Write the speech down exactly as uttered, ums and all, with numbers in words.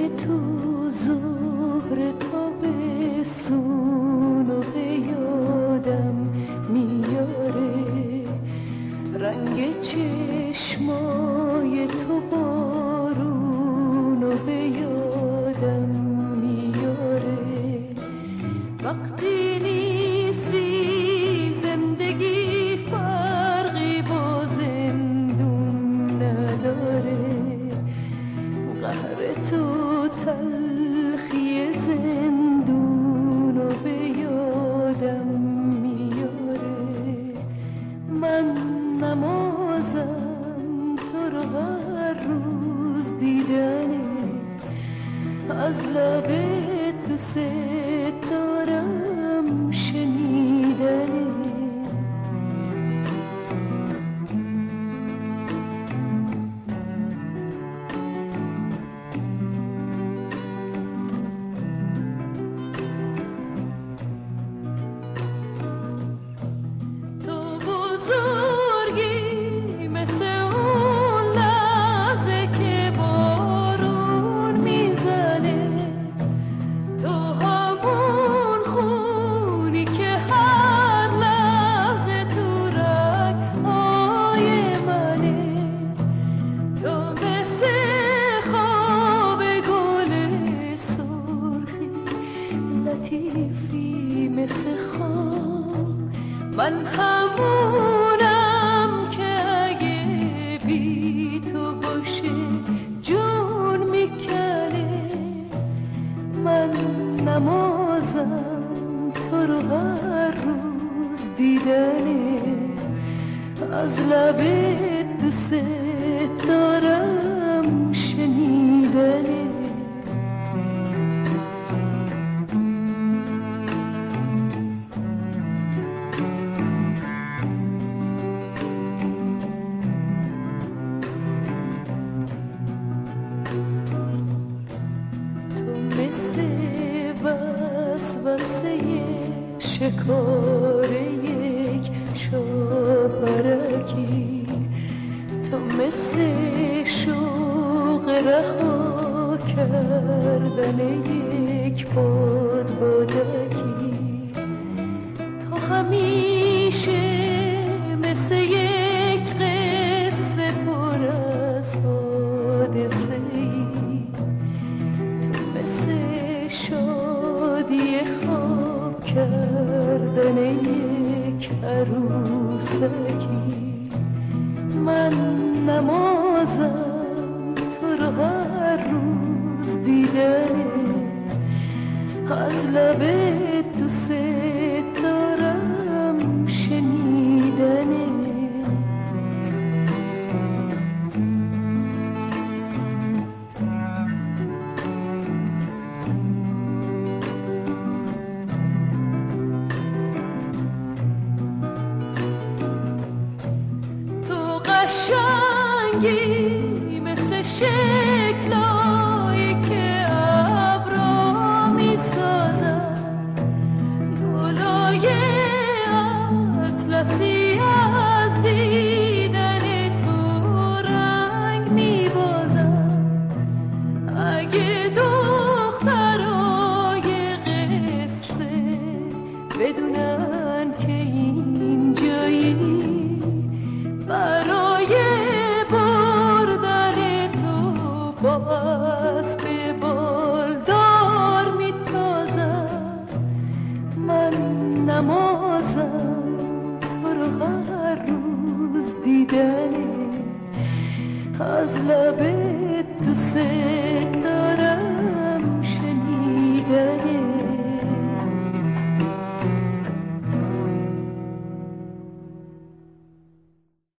تو ظهر تابستون و به یادم میاره، رنگ چشمای تو بارون و به یادم میاره. وقتی نیستی زندگی فرقی با زندون نداره، قهر تو تلخی زندون و به یادم میاره. من نمازم تو رو هر روز دیدنت، از لب دوست دارم شنیدنت. من همونم که اگه بی تو باشه جون میکنه. من نمازم تو رو هر روز دیدنه، از لب دوست دارم شنیدنه. شکار یک شاپرکی، تو مثل شوق رها کردن یک باد بادکی. تو همیشه مثل یک قصه پر از حادثه ای، تو مثل شادی خواب کردن یک عروسکی. من نمازم تو رو هر روز دیدنه، از لب دوست دارم شنیدنه. قشنگی مثل شکلایی که ابرا میسازن، گلای اطلسی از دیدن تو رنگ میبازن. اگه دخترای قصه بدونن که این جایی برای بردن تو با اسب بالدار میتازم. من نمازم تو رو هر روز دیدنه، از لب دوست